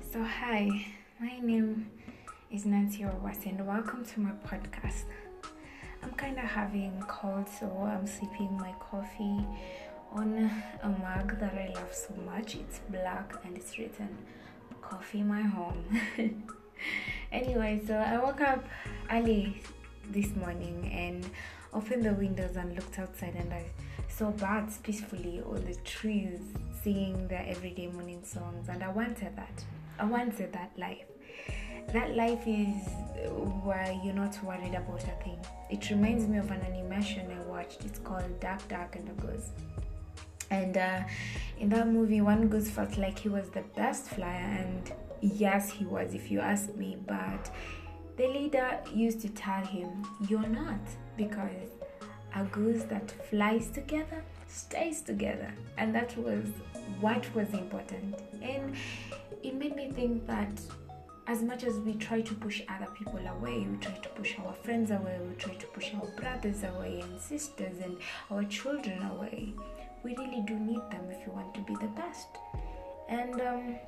So, hi, my name is Nancy Owas, and welcome to my podcast. I'm kind of having cold, so I'm sipping my coffee on a mug that I love so much. It's black and it's written "Coffee My Home." Anyway, so I woke up early this morning and opened the windows and looked outside, and I saw birds peacefully on the trees singing their everyday morning songs, and I wanted that. I wanted that life. That life is where you're not worried about a thing. It reminds me of an animation I watched. It's called Dark, Dark and a Goose. And in that movie, one goose felt like he was the best flyer, and yes, he was, if you ask me. But the leader used to tell him, "You're not, because a goose that flies together stays together." And that was what was important. And it made me think that as much as we try to push other people away, we try to push our friends away, we try to push our brothers away and sisters and our children away, we really do need them if you want to be the best. And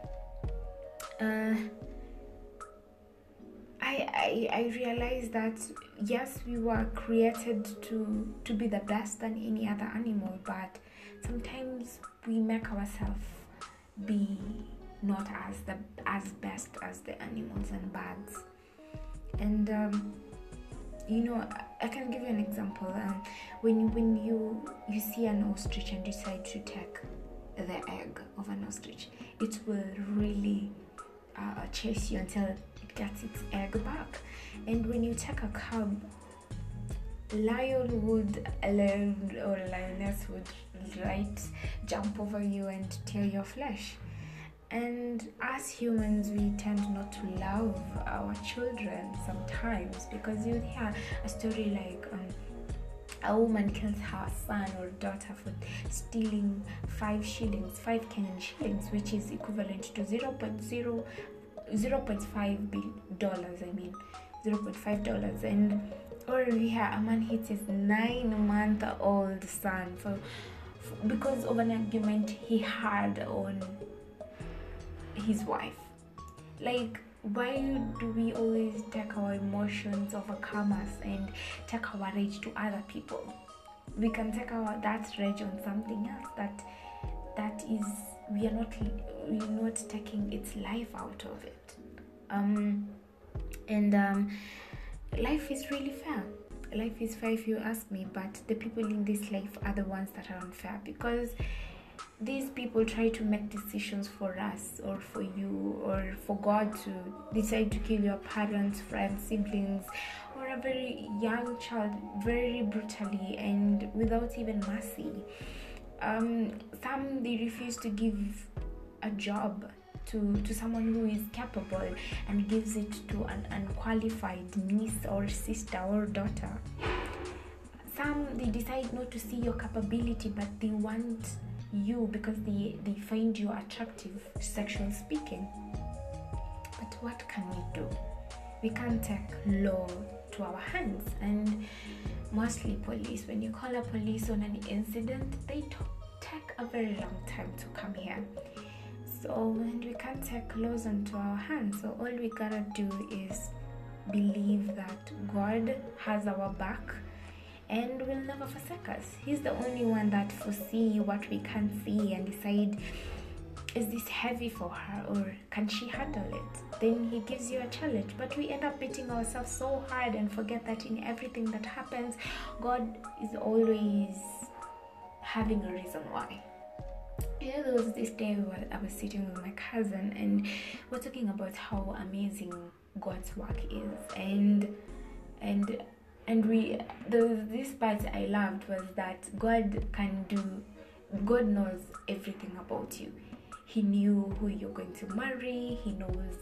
I realized that yes, we were created to be the best than any other animal, but sometimes we make ourselves be not as best as the animals and birds. And I can give you an example. When you see an ostrich and decide to take the egg of an ostrich, it will really chase you until it gets its egg back. And when you take a cub, lion or lioness would jump over you and tear your flesh. And as humans, we tend not to love our children sometimes, because you hear a story like a woman kills her son or daughter for stealing 5 Kenyan shillings, which is equivalent to $0.5 $0.5. Or we hear a man hits his 9-month-old son because of an argument he had on his wife. Like, why do we always take our emotions overcome us and take our rage to other people? We can take that rage on something else that is we're not taking its life out of it. Life is really fair. Life is fair if you ask me, but the people in this life are the ones that are unfair, because these people try to make decisions for us or for you, or for God to decide to kill your parents, friends, siblings, or a very young child very brutally and without even mercy. Some, they refuse to give a job to someone who is capable and gives it to an unqualified niece or sister or daughter. Some, they decide not to see your capability, but they want you because they find you attractive, sexually speaking. But what can we do? We can't take law to our hands. And mostly police, when you call a police on an incident, they take a very long time to come here. So, and we can't take laws into our hands. So all we gotta do is believe that God has our back and will never forsake us. He's the only one that foresee what we can't see and decide, is this heavy for her or can she handle it? Then he gives you a challenge. But we end up beating ourselves so hard and forget that in everything that happens, God is always having a reason why. There was this day I was sitting with my cousin, and we're talking about how amazing God's work is, and this part I loved was that God knows everything about you. He knew who you're going to marry. He knows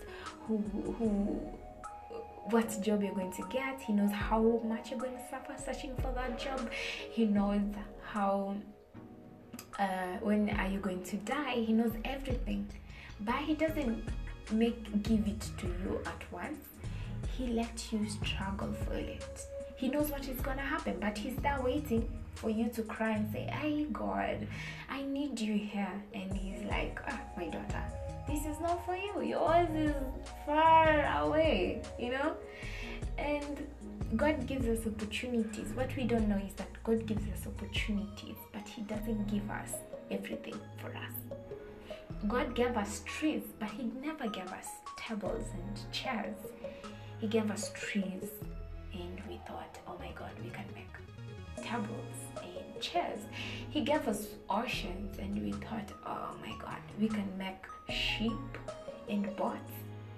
what job you're going to get. He knows how much you're going to suffer searching for that job. He knows how when are you going to die. He knows everything, but he doesn't give it to you at once. He lets you struggle for it. He knows what is gonna happen, but he's there waiting for you to cry and say, "Hey God, I need you here." And he's like, "My daughter, this is not for you. Yours is far away, And God gives us opportunities. What we don't know is that God gives us opportunities, but He doesn't give us everything for us. God gave us trees, but He never gave us tables and chairs. He gave us trees, and we thought, oh my God, we can make tables and chairs. He gave us oceans, and we thought, oh my God, we can make sheep and boats,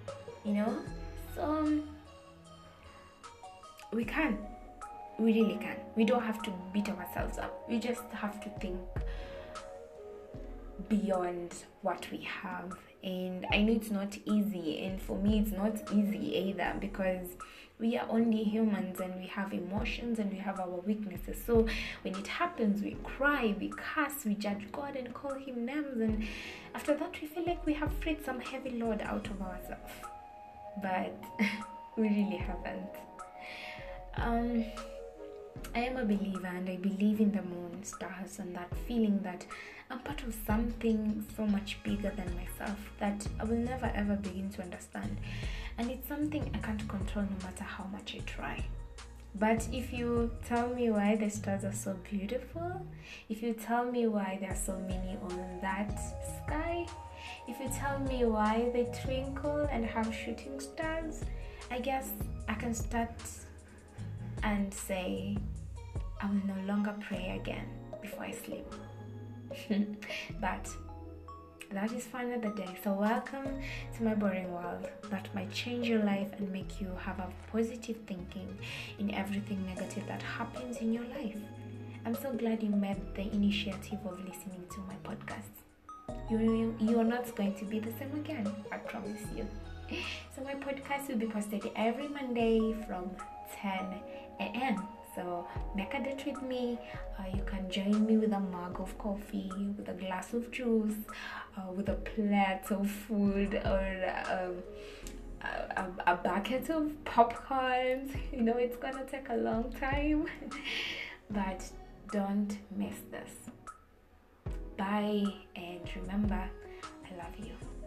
So we can. We really can. We don't have to beat ourselves up. We just have to think beyond what we have. And I know it's not easy, and for me it's not easy either, because we are only humans and we have emotions and we have our weaknesses. So when it happens, we cry, we curse, we judge God and call Him names, and after that we feel like we have freed some heavy load out of ourselves, but we really haven't. I am a believer, and I believe in the moon, stars, and that feeling that I'm part of something so much bigger than myself that I will never ever begin to understand. And it's something I can't control no matter how much I try. But if you tell me why the stars are so beautiful, if you tell me why there are so many on that sky, if you tell me why they twinkle and have shooting stars, I guess I can start and say, I will no longer pray again before I sleep. But that is for another day. So welcome to my boring world that might change your life and make you have a positive thinking in everything negative that happens in your life. I'm so glad you made the initiative of listening to my podcast. You are not going to be the same again, I promise you. So my podcast will be posted every Monday from 10 a.m. So make a date with me. You can join me with a mug of coffee, with a glass of juice, with a plate of food, or a bucket of popcorn. It's gonna take a long time, but don't miss this. Bye, and remember, I love you.